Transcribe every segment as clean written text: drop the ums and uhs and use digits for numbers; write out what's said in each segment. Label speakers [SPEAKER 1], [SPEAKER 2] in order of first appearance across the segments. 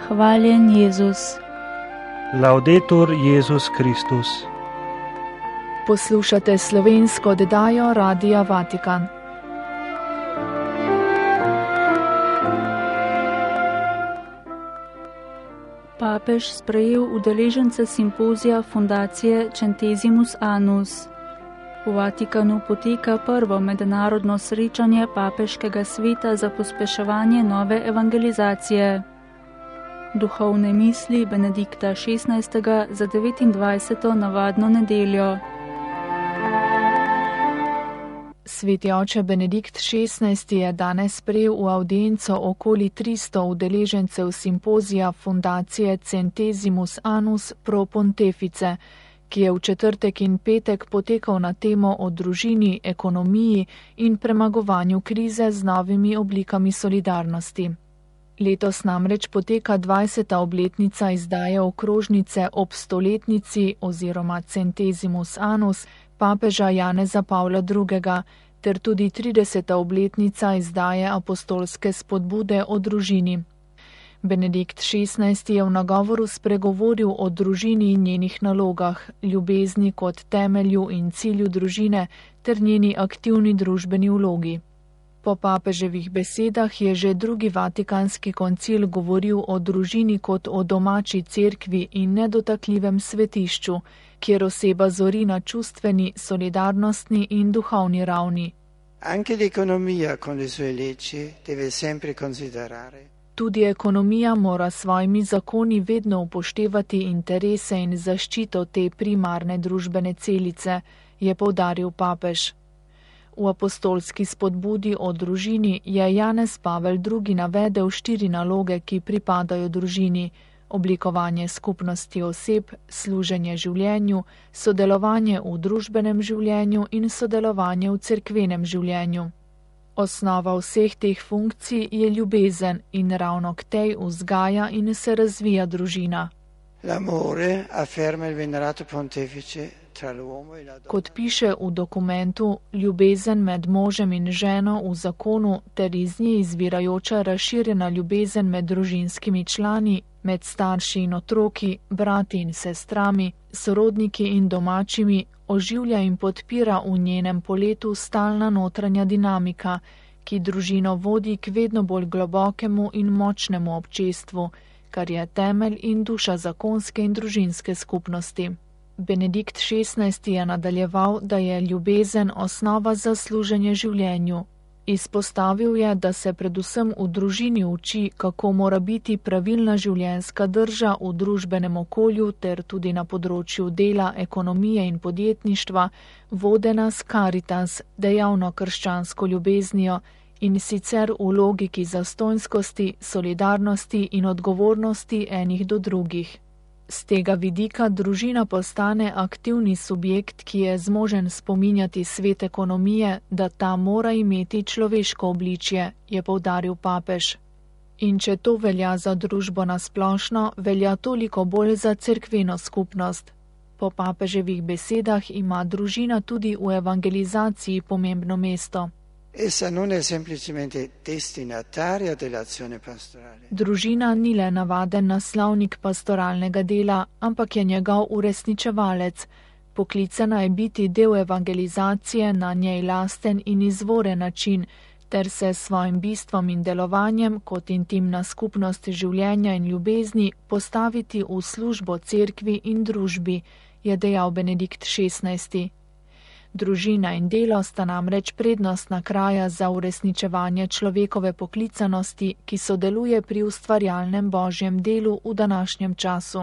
[SPEAKER 1] Hvaljen Jezus.
[SPEAKER 2] Laudetur Jezus Kristus.
[SPEAKER 3] Poslušate slovensko oddajo Radia Vatikan.
[SPEAKER 1] Papež sprejel udeležence simpozija fundacije Centesimus Annus. V Vatikanu poteka prvo mednarodno srečanje papeškega sveta za pospeševanje nove evangelizacije. Duhovne misli Benedikta XVI. Za 29. navadno nedeljo.
[SPEAKER 3] Sveti oče Benedikt XVI. Je danes sprejel v avdienco okoli 300 udeležencev simpozija fundacije Centesimus Annus pro Pontefice, ki je v četrtek in petek potekal na temo o družini, ekonomiji in premagovanju krize z novimi oblikami solidarnosti. Letos namreč poteka 20. obletnica izdaje okrožnice ob stoletnici oziroma Centesimus Annus papeža Janeza Pavla II. Ter tudi 30. obletnica izdaje apostolske spodbude o družini. Benedikt XVI. Je v nagovoru spregovoril o družini in njenih nalogah, ljubezni kot temelju in cilju družine ter njeni aktivni družbeni vlogi. Po papeževih besedah je že drugi vatikanski koncil govoril o družini kot o domači cerkvi in nedotakljivem svetišču, kjer oseba zori na čustveni, solidarnostni in duhovni ravni.
[SPEAKER 4] Anche l'economia con le sue leggi deve sempre considerare.
[SPEAKER 3] Tudi ekonomija mora svojimi zakoni vedno upoštevati interese in zaščito te primarne družbene celice, je poudaril papež. V apostolski spodbudi o družini je Janez Pavel II. Navedel 4 naloge, ki pripadajo družini: oblikovanje skupnosti oseb, služenje življenju, sodelovanje v družbenem življenju in sodelovanje v cerkvenem življenju. Osnova vseh teh funkcij je ljubezen in ravno k tej vzgaja in se razvija družina.
[SPEAKER 4] L'amore, afferma il venerato pontefice, tra l'uomo e la donna.
[SPEAKER 3] Kot piše v dokumentu, ljubezen med možem in ženo v zakonu ter iz nje izvirajoča razširjena ljubezen med družinskimi člani, med starši in otroki, brati in sestrami, sorodniki in domačimi, oživlja in podpira v njenem poletu stalna notranja dinamika, ki družino vodi k vedno bolj globokemu in močnemu občestvu, kar je temelj in duša zakonske in družinske skupnosti. Benedikt XVI. Je nadaljeval, da je ljubezen osnova za služenje življenju. Izpostavil je, da se predvsem v družini uči, kako mora biti pravilna življenjska drža v družbenem okolju ter tudi na področju dela, ekonomije in podjetništva, vodena s caritas, dejavno krščansko ljubeznijo, in sicer v logiki zastonjskosti, solidarnosti in odgovornosti enih do drugih. Z tega vidika družina postane aktivni subjekt, ki je zmožen spominjati svet ekonomije, da ta mora imeti človeško obličje, je poudaril papež. In če to velja za družbo nasplošno, velja toliko bolj za cerkveno skupnost. Po papeževih besedah ima družina tudi v evangelizaciji pomembno mesto.
[SPEAKER 4] Essa non è semplicemente destinataria dell'azione pastorale.
[SPEAKER 3] Družina ni le navaden naslovnik pastoralnega dela, ampak je njegov uresničevalec. Poklicana je biti del evangelizacije na njej lasten in izvoren način, ter se s svojim bistvom in delovanjem kot intimna skupnost življenja in ljubezni postaviti v službo cerkvi in družbi, je dejal Benedikt XVI. Družina in delo sta namreč prednostna kraja za uresničevanje človekove poklicanosti, ki sodeluje pri ustvarjalnem božjem delu v današnjem času.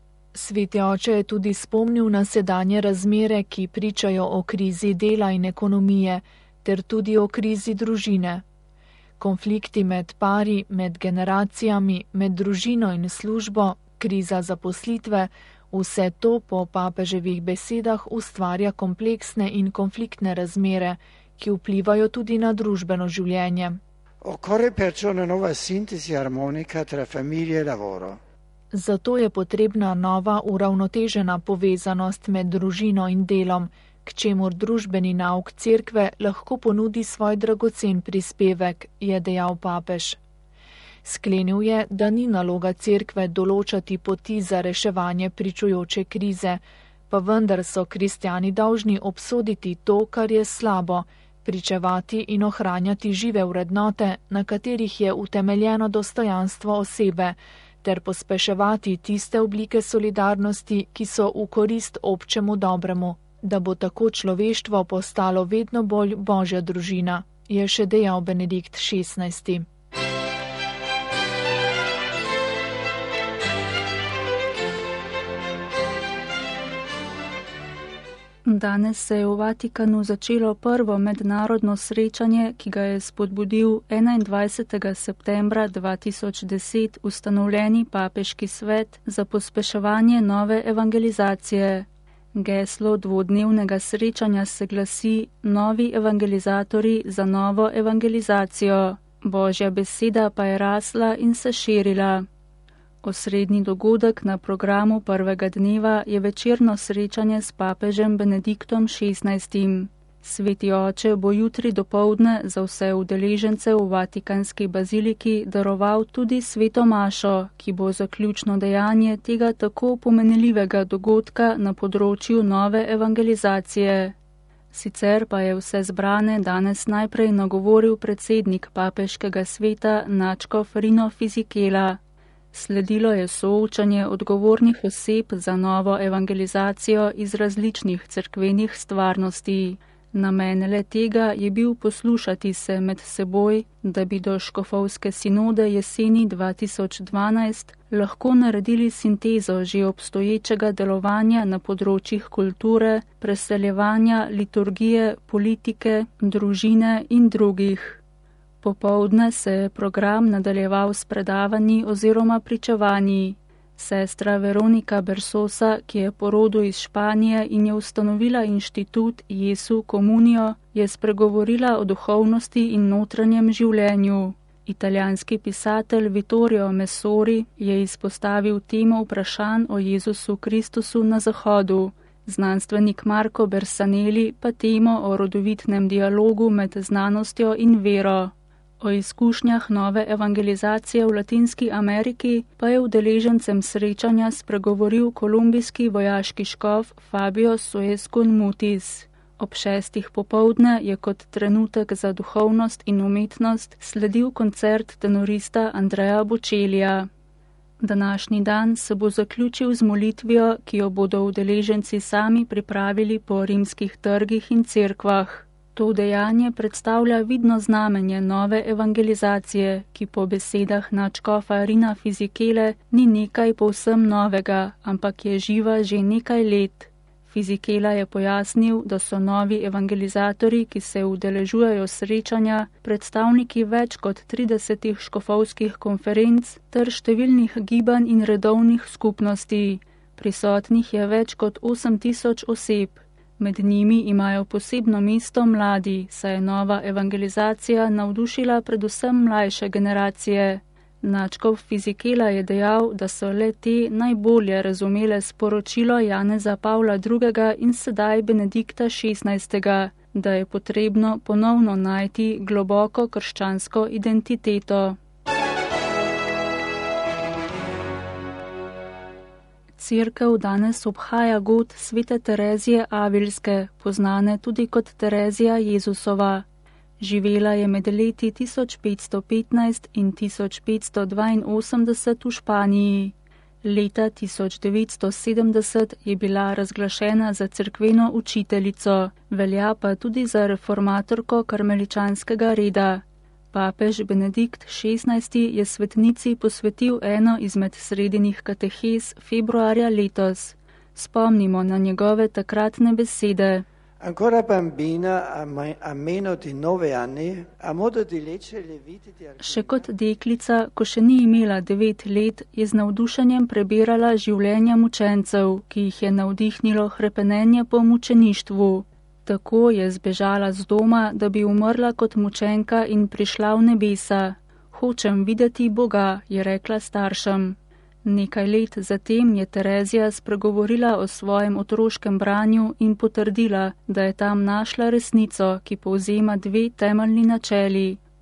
[SPEAKER 3] Sveti oče je tudi spomnil na sedanje razmere, ki pričajo o krizi dela in ekonomije, ter tudi o krizi družine. Konflikti med pari, med generacijami, med družino in službo, kriza zaposlitve, vse to po papeževih besedah ustvarja kompleksne in konfliktne razmere, ki vplivajo tudi na družbeno življenje.
[SPEAKER 4] Occorre perciò una nuova sintesi armonica tra famiglia e lavoro.
[SPEAKER 3] Zato je potrebna nova uravnotežena povezanost med družino in delom, k čemur družbeni nauk cerkve lahko ponudi svoj dragocen prispevek, je dejal papež. Sklenil je, da ni naloga cerkve določati poti za reševanje pričujoče krize, pa vendar so kristjani dolžni obsoditi to, kar je slabo, pričevati in ohranjati žive vrednote, na katerih je utemeljeno dostojanstvo osebe, ter pospeševati tiste oblike solidarnosti, ki so v korist občemu dobremu, da bo tako človeštvo postalo vedno bolj Božja družina, je še dejal Benedikt XVI.
[SPEAKER 1] Danes se je v Vatikanu začelo prvo mednarodno srečanje, ki ga je spodbudil 21. septembra 2010 ustanovljeni papeški svet za pospeševanje nove evangelizacije. Geslo dvodnevnega srečanja se glasi Novi evangelizatorji za novo evangelizacijo. Božja beseda pa je rasla in se širila. Osrednji dogodek na programu prvega dneva je večerno srečanje s papežem Benediktom XVI. Sveti oče bo jutri dopoldne za vse udeležence v Vatikanski baziliki daroval tudi sveto mašo, ki bo zaključno dejanje tega tako pomenljivega dogodka na področju nove evangelizacije. Sicer pa je vse zbrane danes najprej nagovoril predsednik papeškega sveta Načkov Rino Fisichella. Sledilo je soočanje odgovornih oseb za novo evangelizacijo iz različnih cerkvenih stvarnosti. Namen le tega je bil poslušati se med seboj, da bi do škofovske sinode jeseni 2012 lahko naredili sintezo že obstoječega delovanja na področjih kulture, preseljevanja, liturgije, politike, družine in drugih. Popoldne se je program nadaljeval s predavanji oziroma pričevanji. Sestra Veronika Bersosa, ki je po rodu iz Španije in je ustanovila inštitut Jesu Komunijo, je spregovorila o duhovnosti in notranjem življenju. Italijanski pisatelj Vittorio Messori je izpostavil temo vprašanj o Jezusu Kristusu na Zahodu. Znanstvenik Marco Bersanelli pa temo o rodovitnem dialogu med znanostjo in vero. O izkušnjah nove evangelizacije v Latinski Ameriki pa je udeležencem srečanja spregovoril kolumbijski vojaški škof Fabio Suescun Mutis. Ob 6. popoldne je kot trenutek za duhovnost in umetnost sledil koncert tenorista Andrea Bocellija. Današnji dan se bo zaključil z molitvijo, ki jo bodo udeleženci sami pripravili po rimskih trgih in cerkvah. To dejanje predstavlja vidno znamenje nove evangelizacije, ki po besedah nadškofa Rina Fisichelle ni nekaj povsem novega, ampak je živa že nekaj let. Fisichella je pojasnil, da so novi evangelizatorji, ki se udeležujejo srečanja, predstavniki več kot 30 škofovskih konferenc ter številnih gibanj in redovnih skupnosti. Prisotnih je več kot 8000 oseb. Med njimi imajo posebno mesto mladi, saj je nova evangelizacija navdušila predvsem mlajše generacije. Načkov Fisichella je dejal, da so le te najbolje razumele sporočilo Janeza Pavla II. In sedaj Benedikta XVI., da je potrebno ponovno najti globoko krščansko identiteto. Cerkev danes obhaja god svete Terezije Avilske, poznane tudi kot Terezija Jezusova. Živela je med leti 1515 in 1582 v Španiji. Leta 1970 je bila razglašena za cerkveno učiteljico, velja pa tudi za reformatorko karmeličanskega reda. Papež Benedikt XVI. Je svetnici posvetil eno izmed sredinih katehes februarja letos. Spomnimo na njegove takratne besede.
[SPEAKER 4] Ancora bambina, a meno di 9 anni, a modo di leggere le vite di alcuni.
[SPEAKER 1] Še kot deklica, ko še ni imela 9 let, je z navdušenjem prebirala življenja mučencev, ki jih je navdihnilo hrepenenje po mučeništvu. Tako je zbežala z doma, da bi umrla kot mučenka in prišla v nebesa. Hočem videti Boga, je rekla staršem. Nekaj let zatem je Terezija spregovorila o svojem otroškem branju in potrdila, da je tam našla resnico, ki povzema 2 temeljni načeli: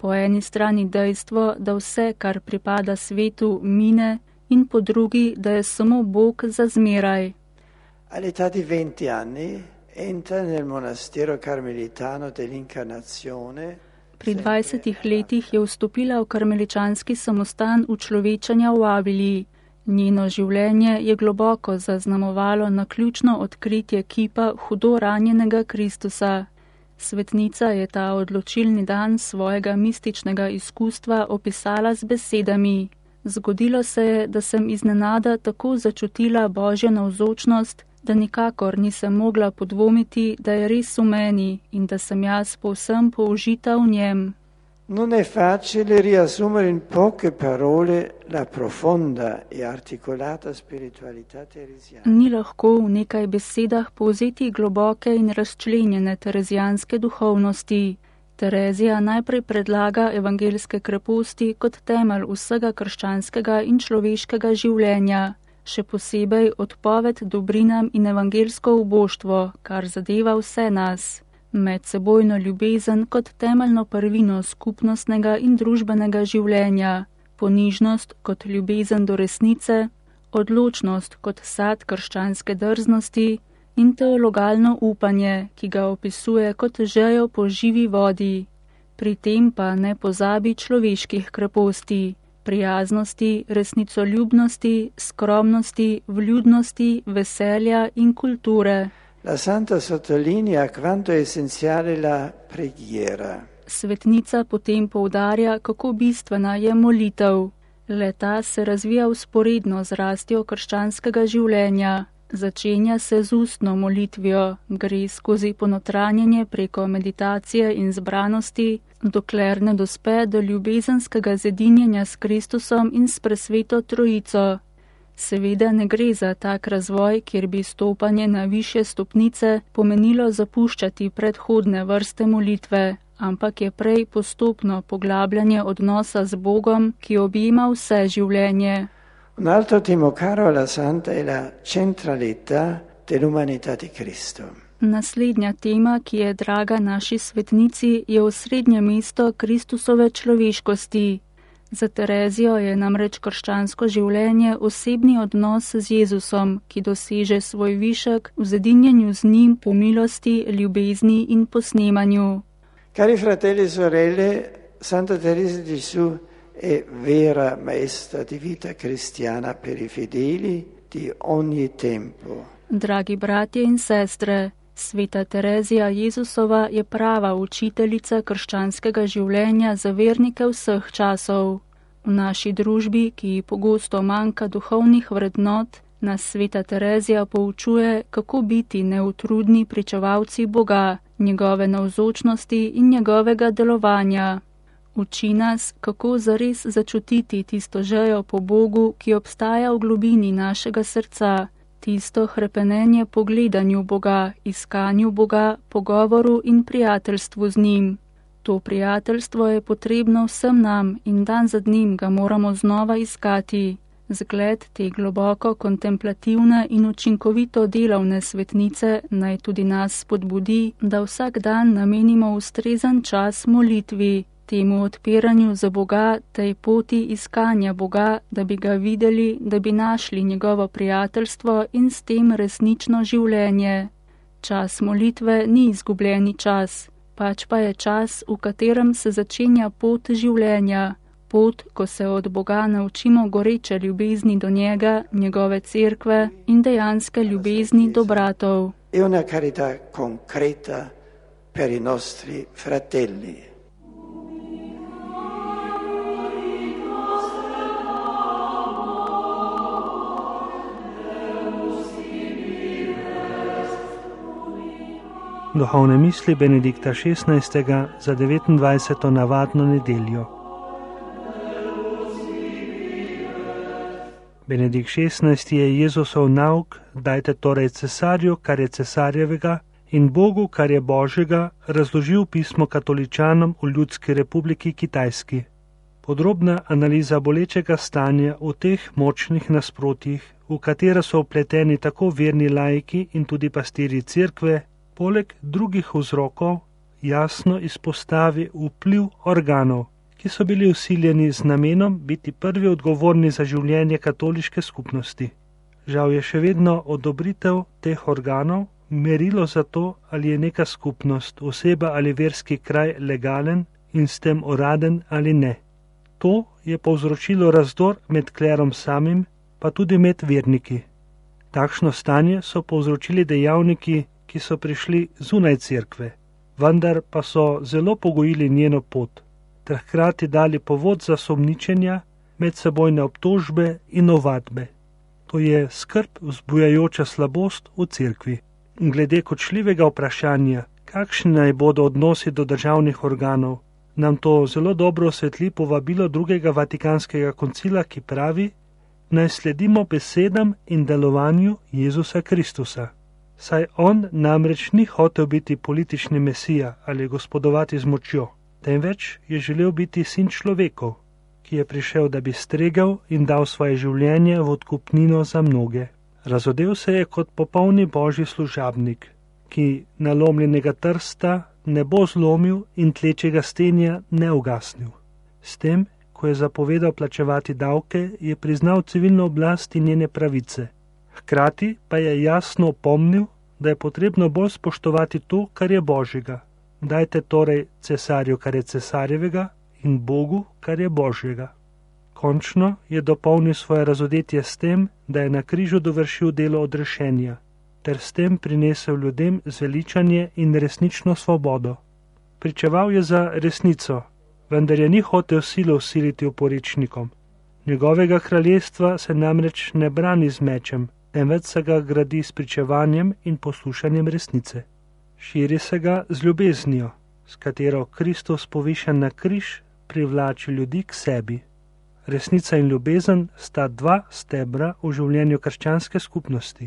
[SPEAKER 1] Po eni strani dejstvo, da vse, kar pripada svetu, mine, in po drugi, da je samo Bog za zmeraj.
[SPEAKER 4] All'età di 20 anni entra nel monastero carmelitano dell'Incarnazione.
[SPEAKER 1] Pri 20 letih je vstopila v karmeličanski samostan učlovečanja v Avili. Njeno življenje je globoko zaznamovalo naključno odkritje kipa hudo ranjenega Kristusa. Svetnica je ta odločilni dan svojega mističnega izkustva opisala z besedami: Zgodilo se je, da sem iznenada tako začutila Božjo navzočnost, da nikakor nisem mogla podvomiti, da je res v meni in da sem jaz povsem použita v njem.
[SPEAKER 4] Non è facile riassumere in poche parole la profonda e articolata spiritualità teresiana.
[SPEAKER 1] Ni lahko v nekaj besedah povzeti globoke in razčlenjene terezijanske duhovnosti. Terezija najprej predlaga evangeljske kreposti kot temelj vsega krščanskega in človeškega življenja, še posebej odpoved dobrinam in evangeljsko uboštvo, kar zadeva vse nas. Medsebojno ljubezen kot temeljno prvino skupnostnega in družbenega življenja, ponižnost kot ljubezen do resnice, odločnost kot sad krščanske drznosti in teologalno upanje, ki ga opisuje kot žejo po živi vodi. Pri tem pa ne pozabi človeških kreposti, prijaznosti, resnicoljubnosti, skromnosti, vljudnosti, veselja in kulture.
[SPEAKER 4] La Santa sottolinea quanto è essenziale la preghiera.
[SPEAKER 1] Svetnica potem poudarja, kako bistvena je molitev. Le-ta se razvija vzporedno z rastjo krščanskega življenja. Začenja se z ustno molitvijo, gre skozi ponotranjenje preko meditacije in zbranosti, dokler ne dospe do ljubezenskega zedinjenja s Kristusom in s presveto Trojico. Seveda ne gre za tak razvoj, kjer bi stopanje na višje stopnice pomenilo zapuščati predhodne vrste molitve, ampak je prej postopno poglabljanje odnosa z Bogom, ki objema vse življenje.
[SPEAKER 4] Un altro tema caro alla Santa è la centralità dell'umanità di Cristo.
[SPEAKER 1] Naslednja tema, ki je draga naši svetnici, je osrednje mesto Kristusove človeškosti. Za Terezijo je namreč krščansko življenje osebni odnos z Jezusom, ki doseže svoj višek v zedinjenju z njim po milosti, ljubezni in posnemanju.
[SPEAKER 4] Cari fratelli e sorelle, Santa Teresa di Gesù è vera maestra di vita cristiana per i fedeli di ogni tempo.
[SPEAKER 1] Dragi bratje in sestre, sveta Terezija Jezusova je prava učiteljica krščanskega življenja za vernike vseh časov. V naši družbi, ki ji pogosto manjka duhovnih vrednot, nas sveta Terezija poučuje, kako biti neutrudni pričevalci Boga, njegove navzočnosti in njegovega delovanja. Uči nas, kako zares začutiti tisto žejo po Bogu, ki obstaja v globini našega srca, tisto hrepenenje po gledanju Boga, iskanju Boga, pogovoru in prijateljstvu z njim. To prijateljstvo je potrebno vsem nam in dan za dnem ga moramo znova iskati. Zgled te globoko kontemplativne in učinkovito delovne svetnice naj tudi nas spodbudi, da vsak dan namenimo ustrezen čas molitvi, temu odpiranju za Boga, tej poti iskanja Boga, da bi ga videli, da bi našli njegovo prijateljstvo in s tem resnično življenje. Čas molitve ni izgubljeni čas, pač pa je čas, v katerem se začenja pot življenja, pot, ko se od Boga naučimo goreče ljubezni do njega, njegove cerkve in dejanske ljubezni do bratov.
[SPEAKER 4] E una carità concreta per i nostri fratelli.
[SPEAKER 2] Duhovne misli Benedikta XVI. Za 29. navadno nedeljo. Benedikt XVI. Je Jezusov nauk, dajte torej cesarju, kar je cesarjevega, in Bogu, kar je Božjega, razložil pismo katoličanom v Ljudski republiki Kitajski. Podrobna analiza bolečega stanja v teh močnih nasprotjih, v katera so vpleteni tako verni laiki in tudi pastirji cerkve, poleg drugih vzrokov, jasno izpostavi vpliv organov, ki so bili vsiljeni z namenom biti prvi odgovorni za življenje katoliške skupnosti. Žal je še vedno odobritev teh organov merilo za to, ali je neka skupnost, oseba ali verski kraj legalen in s tem uraden ali ne. To je povzročilo razdor med klerom samim, pa tudi med verniki. Takšno stanje so povzročili dejavniki, ki so prišli zunaj cerkve, vendar pa so zelo pogojili njeno pot, ter hkrati dali povod za sumničenja, medsebojne obtožbe in ovadbe. To je skrb vzbujajoča slabost v cerkvi. Glede kočljivega vprašanja, kakšni naj bodo odnosi do državnih organov, nam to zelo dobro osvetli povabilo drugega Vatikanskega koncila, ki pravi, naj sledimo besedam in delovanju Jezusa Kristusa. Saj on namreč ni hotel biti politični mesija ali gospodovati z močjo, temveč je želel biti sin človekov, ki je prišel, da bi stregel in dal svoje življenje v odkupnino za mnoge. Razodel se je kot popolni božji služabnik, ki nalomljenega trsta ne bo zlomil in tlečega stenja ne ugasnil. S tem, ko je zapovedal plačevati davke, je priznal civilno oblast in njene pravice. Hkrati pa je jasno opomnil, da je potrebno bolj spoštovati to, kar je božjega. Dajte torej cesarju, kar je cesarjevega, in Bogu, kar je božjega. Končno je dopolnil svoje razodetje s tem, da je na križu dovršil delo odrešenja, ter s tem prinesel ljudem zveličanje in resnično svobodo. Pričeval je za resnico, vendar je ni hotel silo vsiliti oporečnikom. Njegovega kraljestva se namreč ne brani z mečem, temveč se ga gradi s pričevanjem in poslušanjem resnice. Širi se ga z ljubeznijo, s katero Kristus povišen na križ privlači ljudi k sebi. Resnica in ljubezen sta dva stebra v življenju krščanske skupnosti.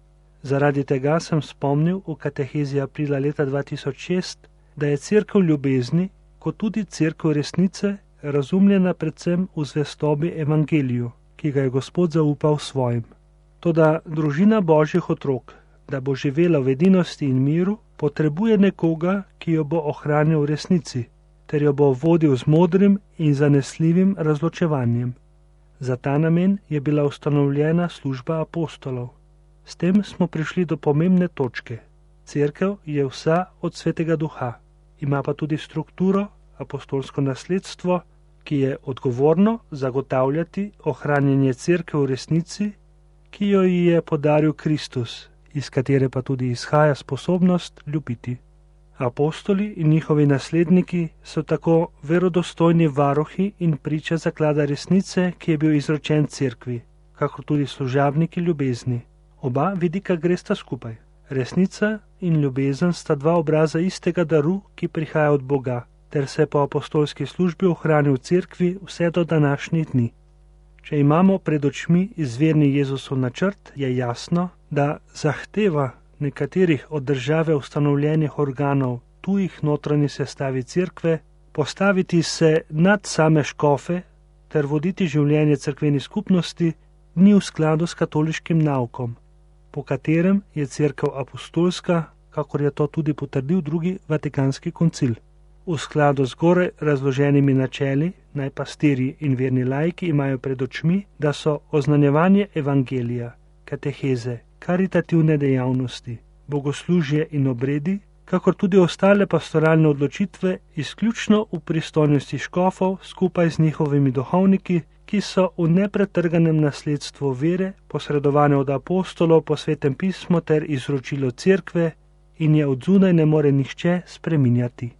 [SPEAKER 2] Zaradi tega sem spomnil v katehezi aprila leta 2006, da je cerkev ljubezni, kot tudi cerkev resnice, razumljena predvsem v zvestobi evangeliju, ki ga je Gospod zaupal svojim. Toda družina božjih otrok, da bo živela v edinosti in miru, potrebuje nekoga, ki jo bo ohranil v resnici, ter jo bo vodil z modrim in zanesljivim razločevanjem. Za ta namen je bila ustanovljena služba apostolov. S tem smo prišli do pomembne točke. Cerkev je vsa od Svetega Duha, ima pa tudi strukturo, apostolsko nasledstvo, ki je odgovorno zagotavljati ohranjanje cerkev v resnici, ki jo ji je podaril Kristus, iz katere pa tudi izhaja sposobnost ljubiti. Apostoli in njihovi nasledniki so tako verodostojni varuhi in priče zaklada resnice, ki je bil izročen cerkvi, kakor tudi služabniki ljubezni. Oba vidika gresta skupaj. Resnica in ljubezen sta dva obraza istega daru, ki prihaja od Boga, ter se po apostolski službi ohrani v cerkvi vse do današnjih dni. Če imamo pred očmi izvirni Jezusov načrt, je jasno, da zahteva nekaterih od države ustanovljenih organov tujih notranji sestavi cerkve, postaviti se nad same škofe ter voditi življenje cerkveni skupnosti, ni v skladu s katoliškim naukom, po katerem je cerkev apostolska, kakor je to tudi potrdil drugi Vatikanski koncil. V skladu z gore razloženimi načeli naj pastirji in verni laiki imajo pred očmi, da so oznanjevanje evangelija, kateheze, karitativne dejavnosti, bogoslužje in obredi, kakor tudi ostale pastoralne odločitve, izključno v pristojnosti škofov skupaj z njihovimi duhovniki, ki so v nepretrganem nasledstvu vere, posredovane od apostolov po Svetem pismu ter izročilo cerkve, in je od zunaj ne more nihče spreminjati.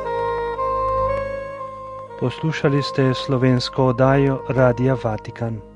[SPEAKER 2] Poslušali ste slovensko oddajo Radia Vatikan.